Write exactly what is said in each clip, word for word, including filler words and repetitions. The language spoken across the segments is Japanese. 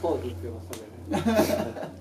ポーズって言いましたね。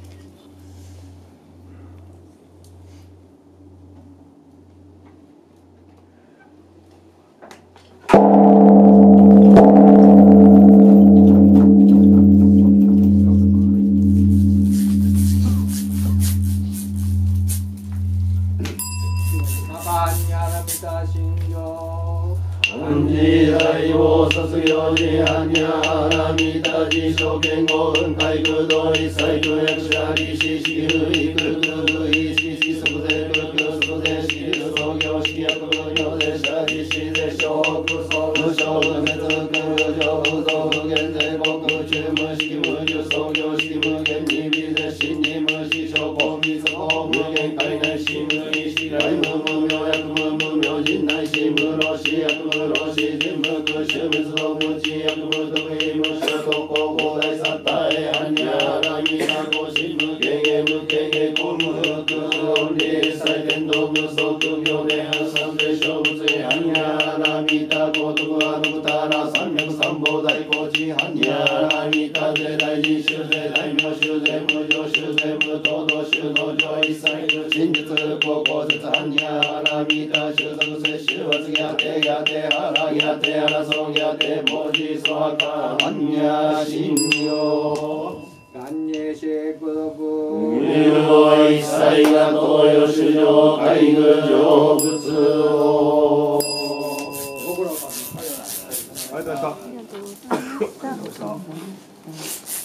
卒業時般若波羅蜜多事証券語雲海空洞一切空薬者利子式不意空空不意式式即税空空即税式創業式薬無業税者利子税小空総無償無滅空上無増無限税国中無式無重創業式無限に微税真に無視証拠密法無限界内し無意識来無無明薬無無明人内し無老死薬無老死人無空襲滅動無知薬無得意無所得高校大サッタエアニャラミナコシ無経験無経験公無空音理祭天道無足病で三世小物へアニャラミタ高徳アヌクタラ三百三宝大高知ハニャラミタ税大臣修税大名修税無常修税無東道修道場一切真実高校説ハニャラミタ修則摂取圧ギャテギャテハラギャテハラソギャテ文字ソワカハニャ信用願にしくどく無料一切が東洋主上海軍成仏をご苦労様です。 ありがとうございました。